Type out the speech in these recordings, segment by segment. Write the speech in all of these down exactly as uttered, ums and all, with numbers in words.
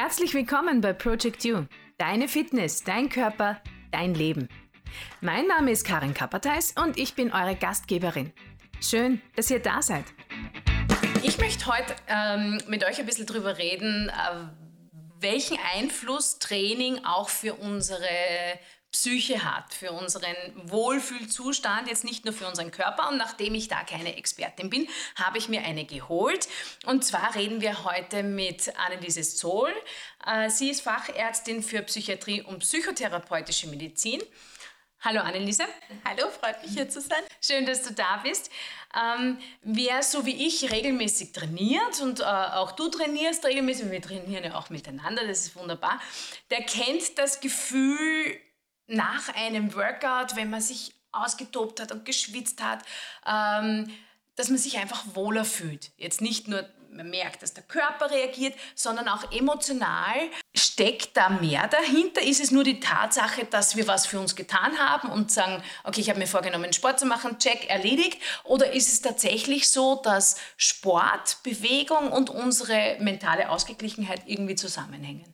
Herzlich willkommen bei Project You. Deine Fitness, dein Körper, dein Leben. Mein Name ist Karin Kappertheis und ich bin eure Gastgeberin. Schön, dass ihr da seid. Ich möchte heute ähm, mit euch ein bisschen drüber reden, äh, welchen Einfluss Training auch für unsere Psyche hat, für unseren Wohlfühlzustand, jetzt nicht nur für unseren Körper. Und nachdem ich da keine Expertin bin, habe ich mir eine geholt. Und zwar reden wir heute mit Anneliese Zohl. Sie ist Fachärztin für Psychiatrie und psychotherapeutische Medizin. Hallo Anneliese. Hallo, freut mich hier zu sein. Schön, dass du da bist. Ähm, wer so wie ich regelmäßig trainiert und äh, auch du trainierst regelmäßig, wir trainieren ja auch miteinander, das ist wunderbar, der kennt das Gefühl nach einem Workout, wenn man sich ausgetobt hat und geschwitzt hat, ähm, dass man sich einfach wohler fühlt. Jetzt nicht nur, man merkt, dass der Körper reagiert, sondern auch emotional. Steckt da mehr dahinter? Ist es nur die Tatsache, dass wir was für uns getan haben und sagen, okay, ich habe mir vorgenommen, Sport zu machen, check, erledigt? Oder ist es tatsächlich so, dass Sport, Bewegung und unsere mentale Ausgeglichenheit irgendwie zusammenhängen?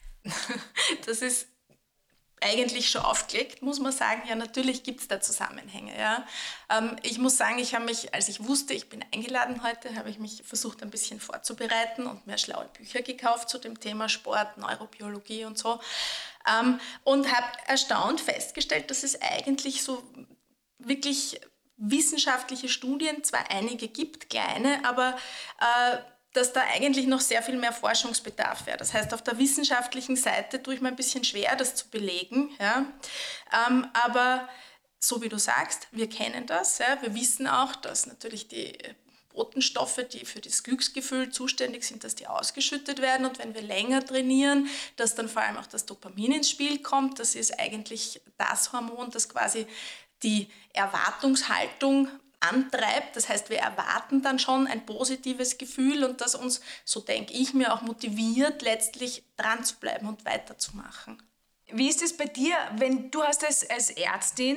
Das ist eigentlich schon aufgelegt, muss man sagen. Ja, natürlich gibt es da Zusammenhänge. Ja. Ähm, ich muss sagen, ich habe mich, als ich wusste, ich bin eingeladen heute, habe ich mich versucht, ein bisschen vorzubereiten und mir schlaue Bücher gekauft zu dem Thema Sport, Neurobiologie und so. Ähm, und habe erstaunt festgestellt, dass es eigentlich so wirklich wissenschaftliche Studien, zwar einige gibt, kleine, aber äh, dass da eigentlich noch sehr viel mehr Forschungsbedarf wäre. Das heißt, auf der wissenschaftlichen Seite tue ich mir ein bisschen schwer, das zu belegen. Ja. Ähm, aber so wie du sagst, wir kennen das. Ja. Wir wissen auch, dass natürlich die Botenstoffe, die für das Glücksgefühl zuständig sind, dass die ausgeschüttet werden. Und wenn wir länger trainieren, dass dann vor allem auch das Dopamin ins Spiel kommt. Das ist eigentlich das Hormon, das quasi die Erwartungshaltung antreibt. Das heißt, wir erwarten dann schon ein positives Gefühl und das uns, so denke ich mir, auch motiviert, letztlich dran zu bleiben und weiterzumachen. Wie ist es bei dir, wenn du hast als, als Ärztin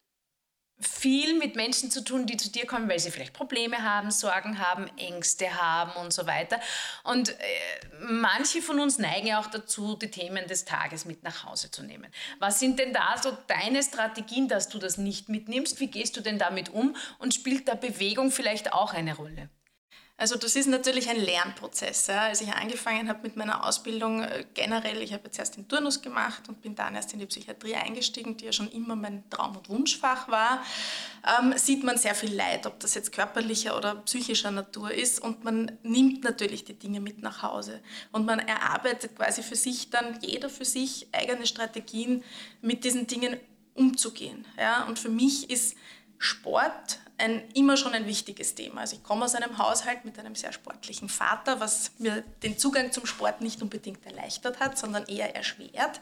viel mit Menschen zu tun, die zu dir kommen, weil sie vielleicht Probleme haben, Sorgen haben, Ängste haben und so weiter. Und äh, manche von uns neigen ja auch dazu, die Themen des Tages mit nach Hause zu nehmen. Was sind denn da so deine Strategien, dass du das nicht mitnimmst? Wie gehst du denn damit um? Und spielt da Bewegung vielleicht auch eine Rolle? Also das ist natürlich ein Lernprozess. Ja. Als ich angefangen habe mit meiner Ausbildung äh, generell, ich habe jetzt erst den Turnus gemacht und bin dann erst in die Psychiatrie eingestiegen, die ja schon immer mein Traum- und Wunschfach war, ähm, sieht man sehr viel Leid, ob das jetzt körperlicher oder psychischer Natur ist, und man nimmt natürlich die Dinge mit nach Hause und man erarbeitet quasi für sich dann, jeder für sich, eigene Strategien, mit diesen Dingen umzugehen. Ja. Und für mich ist Sport ein, immer schon ein wichtiges Thema. Also ich komme aus einem Haushalt mit einem sehr sportlichen Vater, was mir den Zugang zum Sport nicht unbedingt erleichtert hat, sondern eher erschwert.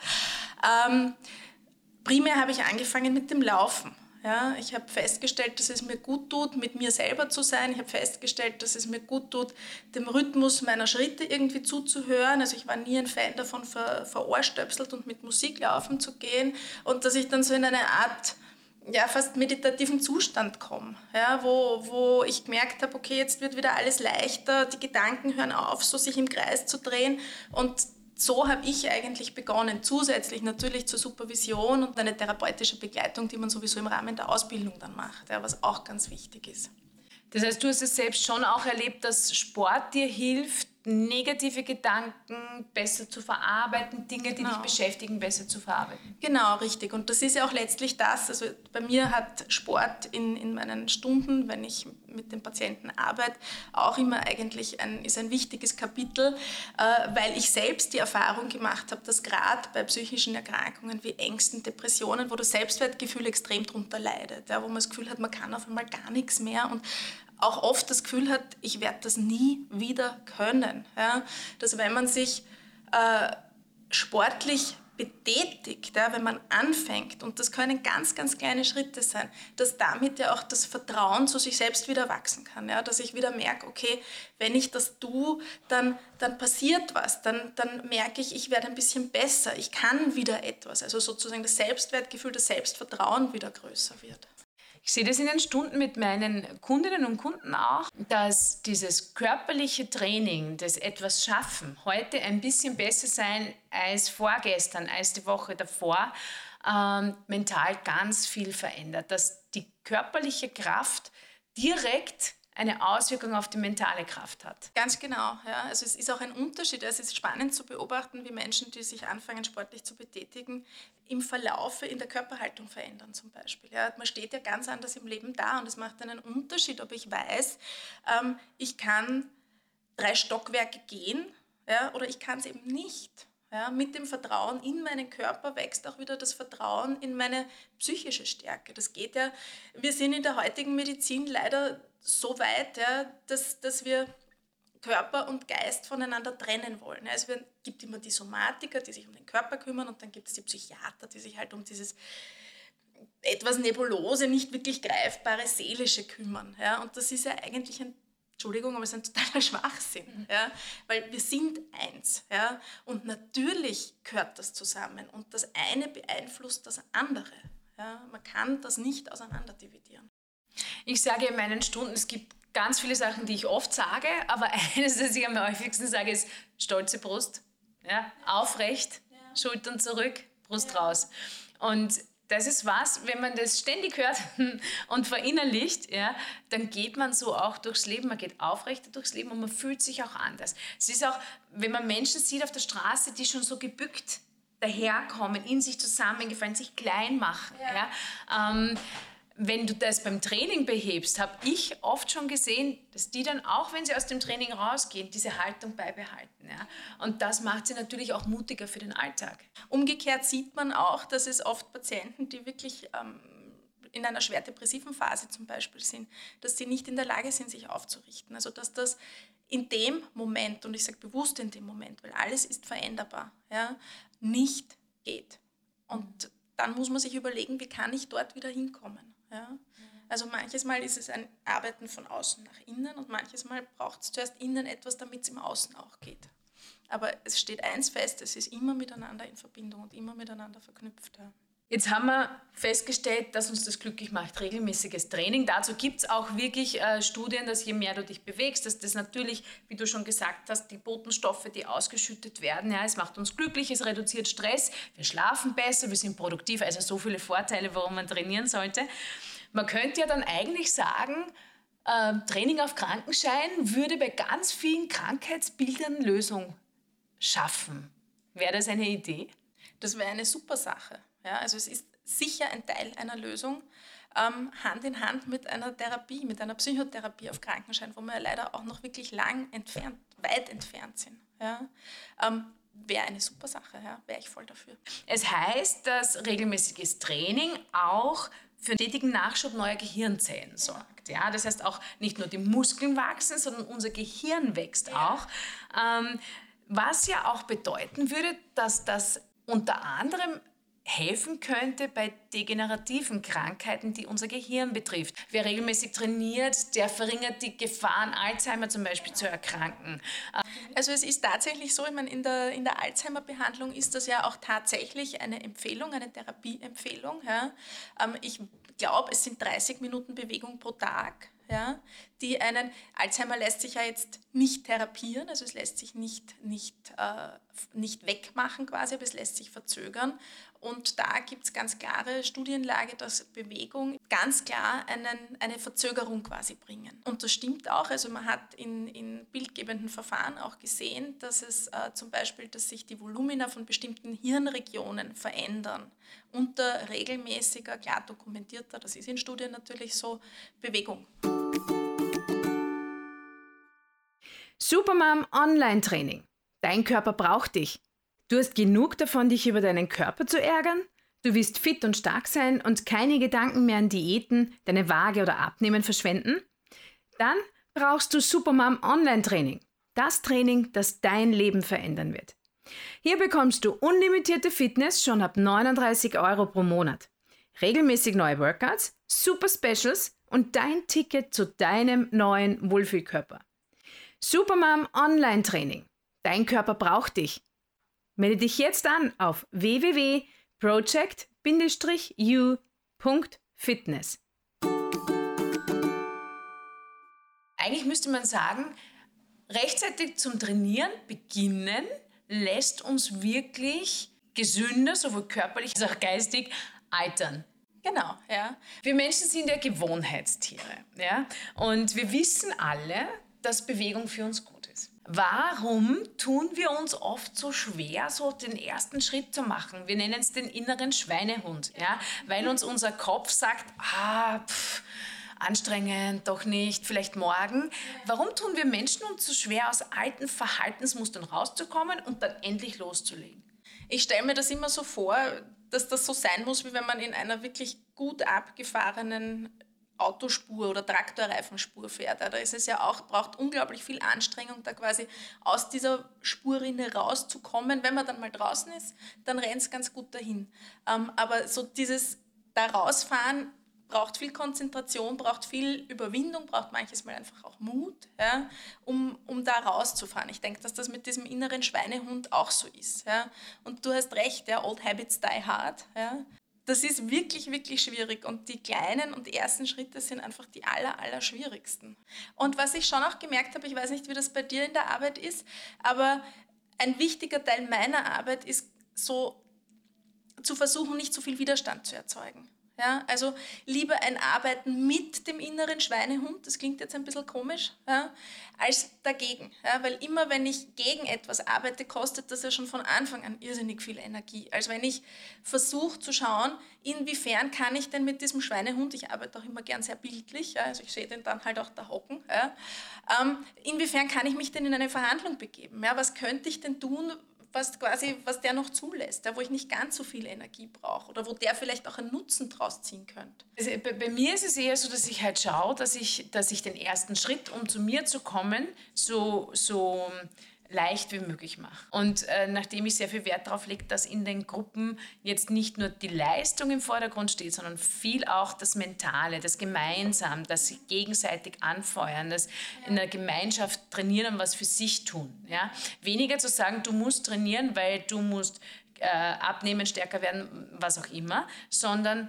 Ähm, primär habe ich angefangen mit dem Laufen. Ja, ich habe festgestellt, dass es mir gut tut, mit mir selber zu sein. Ich habe festgestellt, dass es mir gut tut, dem Rhythmus meiner Schritte irgendwie zuzuhören. Also ich war nie ein Fan davon, ver, verohrstöpselt und mit Musik laufen zu gehen. Und dass ich dann so in eine Art, ja, fast meditativen Zustand komme, ja, wo, wo ich gemerkt habe, okay, jetzt wird wieder alles leichter, die Gedanken hören auf, so sich im Kreis zu drehen, und so habe ich eigentlich begonnen, zusätzlich natürlich zur Supervision und eine therapeutische Begleitung, die man sowieso im Rahmen der Ausbildung dann macht, ja, was auch ganz wichtig ist. Das heißt, du hast es selbst schon auch erlebt, dass Sport dir hilft, negative Gedanken besser zu verarbeiten, Dinge, die genau. dich beschäftigen, besser zu verarbeiten. Genau, richtig. Und das ist ja auch letztlich das. Also bei mir hat Sport in, in meinen Stunden, wenn ich mit den Patienten arbeite, auch immer eigentlich ein, ist ein wichtiges Kapitel, äh, weil ich selbst die Erfahrung gemacht habe, dass gerade bei psychischen Erkrankungen wie Ängsten, Depressionen, wo das Selbstwertgefühl extrem drunter leidet, ja, wo man das Gefühl hat, man kann auf einmal gar nichts mehr und auch oft das Gefühl hat, ich werde das nie wieder können. Ja? Dass wenn man sich äh, sportlich betätigt, ja, wenn man anfängt, und das können ganz, ganz kleine Schritte sein, dass damit ja auch das Vertrauen zu sich selbst wieder wachsen kann. Ja? Dass ich wieder merke, okay, wenn ich das tue, dann, dann passiert was, dann, dann merke ich, ich werde ein bisschen besser, ich kann wieder etwas. Also sozusagen das Selbstwertgefühl, das Selbstvertrauen wieder größer wird. Ich sehe das in den Stunden mit meinen Kundinnen und Kunden auch, dass dieses körperliche Training, das etwas schaffen, heute ein bisschen besser sein als vorgestern, als die Woche davor, ähm, mental ganz viel verändert. Dass die körperliche Kraft direkt eine Auswirkung auf die mentale Kraft hat. Ganz genau, ja. Also es ist auch ein Unterschied. Es ist spannend zu beobachten, wie Menschen, die sich anfangen, sportlich zu betätigen, im Verlaufe in der Körperhaltung verändern zum Beispiel. Ja, man steht ja ganz anders im Leben da und es macht einen Unterschied, ob ich weiß, ähm, ich kann drei Stockwerke gehen, ja, oder ich kann es eben nicht. Ja, mit dem Vertrauen in meinen Körper wächst auch wieder das Vertrauen in meine psychische Stärke. Das geht ja, wir sind in der heutigen Medizin leider so weit, ja, dass, dass wir Körper und Geist voneinander trennen wollen. Also es gibt immer die Somatiker, die sich um den Körper kümmern und dann gibt es die Psychiater, die sich halt um dieses etwas nebulose, nicht wirklich greifbare Seelische kümmern. Ja? Und das ist ja eigentlich ein, Entschuldigung, aber es ist ein totaler Schwachsinn, ja? Weil wir sind eins. Ja? Und natürlich gehört das zusammen und das eine beeinflusst das andere. Ja? Man kann das nicht auseinander dividieren. Ich sage in meinen Stunden, es gibt ganz viele Sachen, die ich oft sage, aber eines, das ich am häufigsten sage, ist stolze Brust, ja, aufrecht, ja. Schultern zurück, Brust ja. raus. Und das ist was, wenn man das ständig hört und verinnerlicht, ja, dann geht man so auch durchs Leben, man geht aufrechter durchs Leben und man fühlt sich auch anders. Es ist auch, wenn man Menschen sieht auf der Straße, die schon so gebückt daherkommen, in sich zusammengefallen, sich klein machen, ja. Ja, ähm, wenn du das beim Training behebst, habe ich oft schon gesehen, dass die dann auch, wenn sie aus dem Training rausgehen, diese Haltung beibehalten. Ja? Und das macht sie natürlich auch mutiger für den Alltag. Umgekehrt sieht man auch, dass es oft Patienten, die wirklich ähm, in einer schwer depressiven Phase zum Beispiel sind, dass sie nicht in der Lage sind, sich aufzurichten. Also dass das in dem Moment, und ich sage bewusst in dem Moment, weil alles ist veränderbar, ja, nicht geht. Und dann muss man sich überlegen, wie kann ich dort wieder hinkommen. Ja? Also manches Mal ist es ein Arbeiten von außen nach innen und manches Mal braucht es zuerst innen etwas, damit es im Außen auch geht. Aber es steht eins fest, es ist immer miteinander in Verbindung und immer miteinander verknüpft. Ja. Jetzt haben wir festgestellt, dass uns das glücklich macht, regelmäßiges Training. Dazu gibt es auch wirklich äh, Studien, dass je mehr du dich bewegst, dass das natürlich, wie du schon gesagt hast, die Botenstoffe, die ausgeschüttet werden, ja, es macht uns glücklich, es reduziert Stress, wir schlafen besser, wir sind produktiv, also so viele Vorteile, warum man trainieren sollte. Man könnte ja dann eigentlich sagen, äh, Training auf Krankenschein würde bei ganz vielen Krankheitsbildern Lösung schaffen. Wäre das eine Idee? Das wäre eine super Sache. Ja, also es ist sicher ein Teil einer Lösung, ähm, Hand in Hand mit einer Therapie, mit einer Psychotherapie auf Krankenschein, wo wir ja leider auch noch wirklich lang entfernt, weit entfernt sind. Ja. Ähm, wäre eine super Sache, ja, wäre ich voll dafür. Es heißt, dass regelmäßiges Training auch für einen stetigen Nachschub neuer Gehirnzellen sorgt. Ja, das heißt auch nicht nur die Muskeln wachsen, sondern unser Gehirn wächst ja. auch. Ähm, was ja auch bedeuten würde, dass das unter anderem helfen könnte bei degenerativen Krankheiten, die unser Gehirn betrifft. Wer regelmäßig trainiert, der verringert die Gefahren, Alzheimer zum Beispiel zu erkranken. Also es ist tatsächlich so, ich meine, in der, in der Alzheimer-Behandlung ist das ja auch tatsächlich eine Empfehlung, eine Therapieempfehlung. Ja. Ich glaube, es sind dreißig Minuten Bewegung pro Tag. Ja, die einen, Alzheimer lässt sich ja jetzt nicht therapieren, also es lässt sich nicht, nicht, äh, nicht wegmachen quasi, aber es lässt sich verzögern. Und da gibt es ganz klare Studienlage, dass Bewegung ganz klar einen, eine Verzögerung quasi bringen. Und das stimmt auch, also man hat in, in bildgebenden Verfahren auch gesehen, dass es äh, zum Beispiel, dass sich die Volumina von bestimmten Hirnregionen verändern unter regelmäßiger, klar dokumentierter, das ist in Studien natürlich so, Bewegung. Supermom Online-Training. Dein Körper braucht dich. Du hast genug davon, dich über deinen Körper zu ärgern? Du willst fit und stark sein und keine Gedanken mehr an Diäten, deine Waage oder Abnehmen verschwenden? Dann brauchst du Supermom Online-Training. Das Training, das dein Leben verändern wird. Hier bekommst du unlimitierte Fitness schon ab neununddreißig Euro pro Monat. Regelmäßig neue Workouts, Super Specials und dein Ticket zu deinem neuen Wohlfühlkörper. Supermom Online-Training. Dein Körper braucht dich. Melde dich jetzt an auf w w w punkt project dash u punkt fitness. eigentlich müsste man sagen, rechtzeitig zum Trainieren beginnen lässt uns wirklich gesünder, sowohl körperlich als auch geistig, altern. Genau, ja. Wir Menschen sind ja Gewohnheitstiere. Ja? Und wir wissen alle, dass Bewegung für uns gut ist. Warum tun wir uns oft so schwer, so den ersten Schritt zu machen? Wir nennen es den inneren Schweinehund, ja? Weil uns unser Kopf sagt, ah, pff, anstrengend, doch nicht, vielleicht morgen. Warum tun wir Menschen uns so schwer, aus alten Verhaltensmustern rauszukommen und dann endlich loszulegen? Ich stelle mir das immer so vor, dass das so sein muss, wie wenn man in einer wirklich gut abgefahrenen Autospur oder Traktorreifenspur fährt. Da ist es ja auch, braucht unglaublich viel Anstrengung, da quasi aus dieser Spurrinne rauszukommen. Wenn man dann mal draußen ist, dann rennt es ganz gut dahin. Ähm, aber so dieses da rausfahren braucht viel Konzentration, braucht viel Überwindung, braucht manches Mal einfach auch Mut, ja, um, um da rauszufahren. Ich denke, dass das mit diesem inneren Schweinehund auch so ist. Ja. Und du hast recht, ja, Old Habits Die Hard. Ja. Das ist wirklich, wirklich schwierig und die kleinen und ersten Schritte sind einfach die aller, aller schwierigsten. Und was ich schon auch gemerkt habe, ich weiß nicht, wie das bei dir in der Arbeit ist, aber ein wichtiger Teil meiner Arbeit ist so zu versuchen, nicht so viel Widerstand zu erzeugen. Ja, also lieber ein Arbeiten mit dem inneren Schweinehund, das klingt jetzt ein bisschen komisch, ja, als dagegen. Ja, weil immer, wenn ich gegen etwas arbeite, kostet das ja schon von Anfang an irrsinnig viel Energie. Als wenn ich versuche zu schauen, inwiefern kann ich denn mit diesem Schweinehund, ich arbeite auch immer gern sehr bildlich, ja, also ich sehe den dann halt auch da hocken, ja, ähm, inwiefern kann ich mich denn in eine Verhandlung begeben? Ja, was könnte ich denn tun, was quasi, was der noch zulässt, ja, wo ich nicht ganz so viel Energie brauche oder wo der vielleicht auch einen Nutzen draus ziehen könnte. Also bei, bei mir ist es eher so, dass ich halt schaue, dass ich, dass ich den ersten Schritt, um zu mir zu kommen, so, so leicht wie möglich mache. Und äh, nachdem ich sehr viel Wert darauf lege, dass in den Gruppen jetzt nicht nur die Leistung im Vordergrund steht, sondern viel auch das Mentale, das Gemeinsam, das sich gegenseitig anfeuern, das in der Gemeinschaft trainieren und was für sich tun. Ja? Weniger zu sagen, du musst trainieren, weil du musst äh, abnehmen, stärker werden, was auch immer, sondern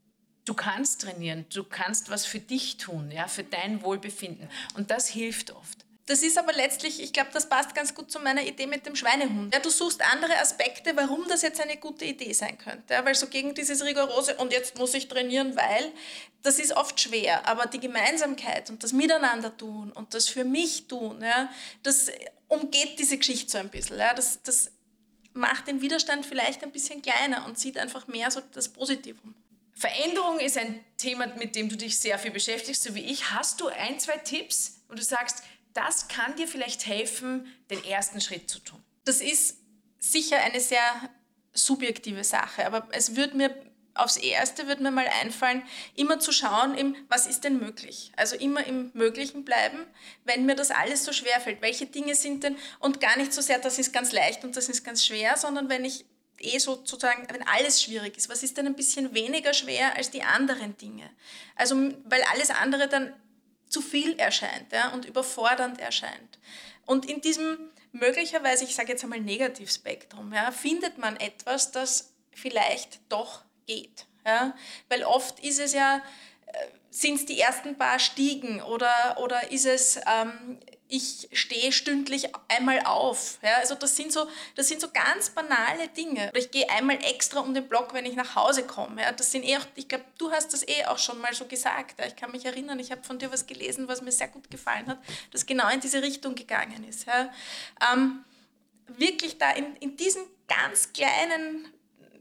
du kannst trainieren, du kannst was für dich tun, ja? Für dein Wohlbefinden. Und das hilft oft. Das ist aber letztlich, ich glaube, das passt ganz gut zu meiner Idee mit dem Schweinehund. Ja, du suchst andere Aspekte, warum das jetzt eine gute Idee sein könnte. Ja, weil so gegen dieses rigorose, und jetzt muss ich trainieren, weil, das ist oft schwer. Aber die Gemeinsamkeit und das Miteinander tun und das für mich tun, ja, das umgeht diese Geschichte so ein bisschen. Ja, das, das macht den Widerstand vielleicht ein bisschen kleiner und sieht einfach mehr so das Positivum. Veränderung ist ein Thema, mit dem du dich sehr viel beschäftigst, so wie ich. Hast du ein, zwei Tipps, wo du sagst, das kann dir vielleicht helfen, den ersten Schritt zu tun? Das ist sicher eine sehr subjektive Sache, aber es wird mir aufs Erste wird mir mal einfallen, immer zu schauen, im, was ist denn möglich? Also immer im Möglichen bleiben, wenn mir das alles so schwer fällt. Welche Dinge sind denn, und gar nicht so sehr, das ist ganz leicht und das ist ganz schwer, sondern wenn ich eh sozusagen, wenn alles schwierig ist, was ist denn ein bisschen weniger schwer als die anderen Dinge? Also, weil alles andere dann zu viel erscheint, ja, und überfordernd erscheint. Und in diesem möglicherweise, ich sage jetzt einmal Negativspektrum, ja, findet man etwas, das vielleicht doch geht. Ja? Weil oft ist es ja, sind es die ersten paar Stiegen oder, oder ist es, ähm, ich stehe stündlich einmal auf. Ja? Also das sind, so, das sind so ganz banale Dinge. Oder ich gehe einmal extra um den Block, wenn ich nach Hause komme. Ja? Das sind eh auch, ich glaube, du hast das eh auch schon mal so gesagt. Ja? Ich kann mich erinnern, ich habe von dir was gelesen, was mir sehr gut gefallen hat, das genau in diese Richtung gegangen ist. Ja? Ähm, wirklich da in, in diesen ganz kleinen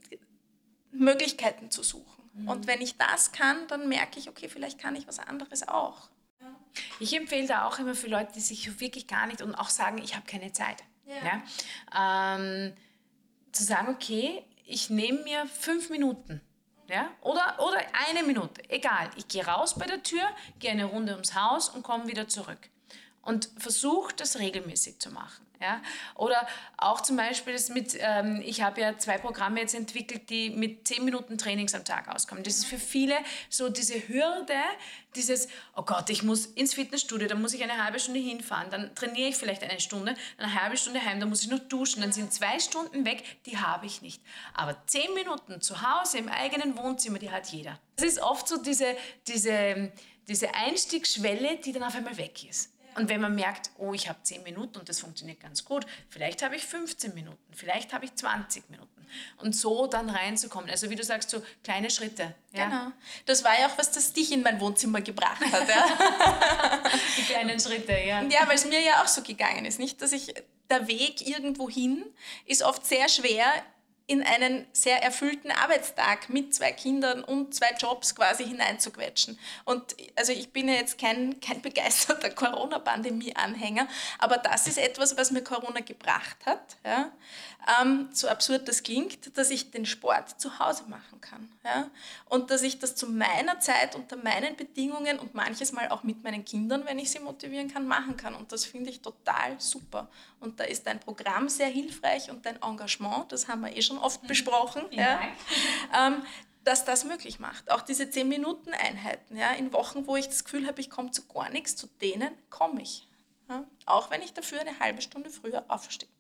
Möglichkeiten zu suchen. Mhm. Und wenn ich das kann, dann merke ich, okay, vielleicht kann ich was anderes auch. Ich empfehle da auch immer für Leute, die sich wirklich gar nicht und auch sagen, ich habe keine Zeit. Ja. Ja? Ähm, zu sagen, okay, ich nehme mir fünf Minuten. Ja? Oder, oder eine Minute, egal. Ich gehe raus bei der Tür, gehe eine Runde ums Haus und komme wieder zurück. Und versuche das regelmäßig zu machen. Ja? Oder auch zum Beispiel das mit, ähm, ich habe ja zwei Programme jetzt entwickelt, die mit zehn Minuten Trainings am Tag auskommen. Das ist für viele so diese Hürde, dieses, oh Gott, ich muss ins Fitnessstudio, dann muss ich eine halbe Stunde hinfahren, dann trainiere ich vielleicht eine Stunde, dann eine halbe Stunde heim, dann muss ich noch duschen, dann sind zwei Stunden weg, die habe ich nicht. Aber zehn Minuten zu Hause im eigenen Wohnzimmer, die hat jeder. Das ist oft so diese, diese diese Einstiegsschwelle, die dann auf einmal weg ist. Und wenn man merkt, oh, ich habe zehn Minuten und das funktioniert ganz gut, vielleicht habe ich fünfzehn Minuten, vielleicht habe ich zwanzig Minuten. Und so dann reinzukommen. Also wie du sagst, so kleine Schritte. Ja? Genau. Das war ja auch, was das dich in mein Wohnzimmer gebracht hat. Ja? Die kleinen Schritte, ja. Ja, weil es mir ja auch so gegangen ist. Nicht, dass ich, der Weg irgendwo hin ist oft sehr schwer, in einen sehr erfüllten Arbeitstag mit zwei Kindern und zwei Jobs quasi hineinzuquetschen. Und also ich bin ja jetzt kein, kein begeisterter Corona-Pandemie-Anhänger, aber das ist etwas, was mir Corona gebracht hat, ja? ähm, so absurd das klingt, dass ich den Sport zu Hause machen kann. Ja? Und dass ich das zu meiner Zeit, unter meinen Bedingungen und manches Mal auch mit meinen Kindern, wenn ich sie motivieren kann, machen kann. Und das finde ich total super. Und da ist dein Programm sehr hilfreich und dein Engagement, das haben wir eh schon oft besprochen, ja. Ja, ähm, dass das möglich macht. Auch diese zehn Minuten Einheiten, ja, in Wochen, wo ich das Gefühl habe, ich komme zu gar nichts, zu denen komme ich. Ja, auch wenn ich dafür eine halbe Stunde früher aufstehe.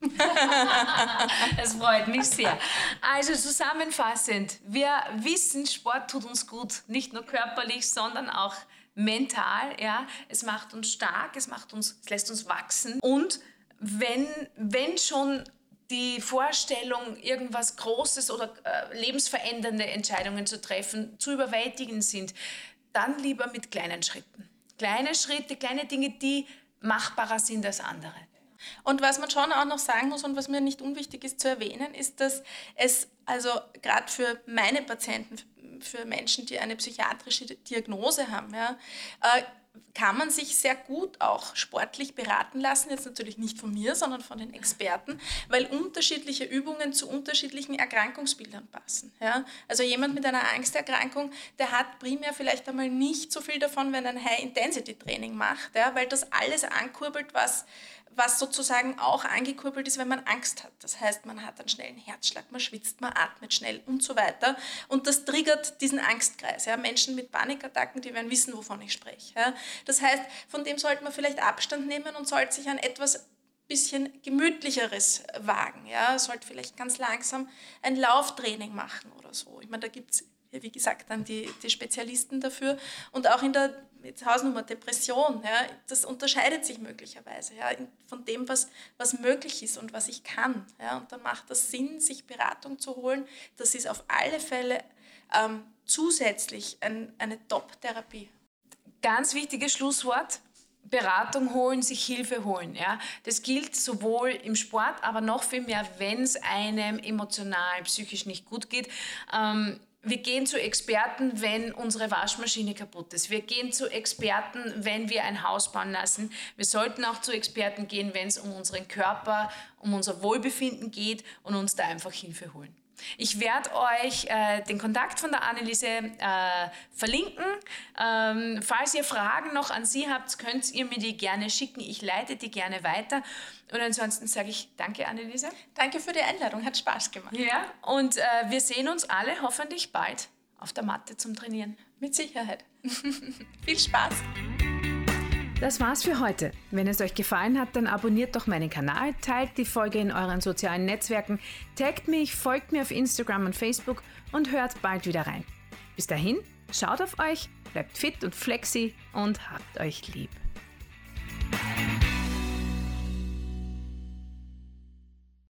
Das freut mich sehr. Also zusammenfassend, wir wissen, Sport tut uns gut, nicht nur körperlich, sondern auch mental. Ja. Es macht uns stark, es, macht uns, es lässt uns wachsen. Und wenn, wenn schon die Vorstellung, irgendwas Großes oder äh, lebensverändernde Entscheidungen zu treffen, zu überwältigen sind, dann lieber mit kleinen Schritten. Kleine Schritte, kleine Dinge, die machbarer sind als andere. Und was man schon auch noch sagen muss und was mir nicht unwichtig ist zu erwähnen, ist, dass es also gerade für meine Patienten, für Menschen, die eine psychiatrische Diagnose haben, ja, äh, kann man sich sehr gut auch sportlich beraten lassen, jetzt natürlich nicht von mir, sondern von den Experten, weil unterschiedliche Übungen zu unterschiedlichen Erkrankungsbildern passen. Ja? Also jemand mit einer Angsterkrankung, der hat primär vielleicht einmal nicht so viel davon, wenn er ein High-Intensity-Training macht, ja? Weil das alles ankurbelt, was was sozusagen auch angekurbelt ist, wenn man Angst hat. Das heißt, man hat einen schnellen Herzschlag, man schwitzt, man atmet schnell und so weiter. Und das triggert diesen Angstkreis. Ja. Menschen mit Panikattacken, die werden wissen, wovon ich spreche. Ja. Das heißt, von dem sollte man vielleicht Abstand nehmen und sollte sich an etwas bisschen gemütlicheres wagen. Ja. Sollte vielleicht ganz langsam ein Lauftraining machen oder so. Ich meine, da gibt es, wie gesagt, dann die, die Spezialisten dafür. Und auch in der Jetzt Hausnummer Depression, ja, das unterscheidet sich möglicherweise ja, von dem, was, was möglich ist und was ich kann. Ja, und dann macht das Sinn, sich Beratung zu holen. Das ist auf alle Fälle ähm, zusätzlich ein, eine Top-Therapie. Ganz wichtiges Schlusswort. Beratung holen, sich Hilfe holen. Ja? Das gilt sowohl im Sport, aber noch viel mehr, wenn es einem emotional, psychisch nicht gut geht. Ähm, Wir gehen zu Experten, wenn unsere Waschmaschine kaputt ist. Wir gehen zu Experten, wenn wir ein Haus bauen lassen. Wir sollten auch zu Experten gehen, wenn es um unseren Körper, um unser Wohlbefinden geht und uns da einfach Hilfe holen. Ich werde euch äh, den Kontakt von der Anneliese äh, verlinken. Ähm, falls ihr Fragen noch an sie habt, könnt ihr mir die gerne schicken. Ich leite die gerne weiter. Und ansonsten sage ich danke, Anneliese. Danke für die Einladung, hat Spaß gemacht. Ja, und äh, wir sehen uns alle hoffentlich bald auf der Matte zum Trainieren. Mit Sicherheit. Viel Spaß. Das war's für heute. Wenn es euch gefallen hat, dann abonniert doch meinen Kanal, teilt die Folge in euren sozialen Netzwerken, taggt mich, folgt mir auf Instagram und Facebook und hört bald wieder rein. Bis dahin, schaut auf euch, bleibt fit und flexi und habt euch lieb.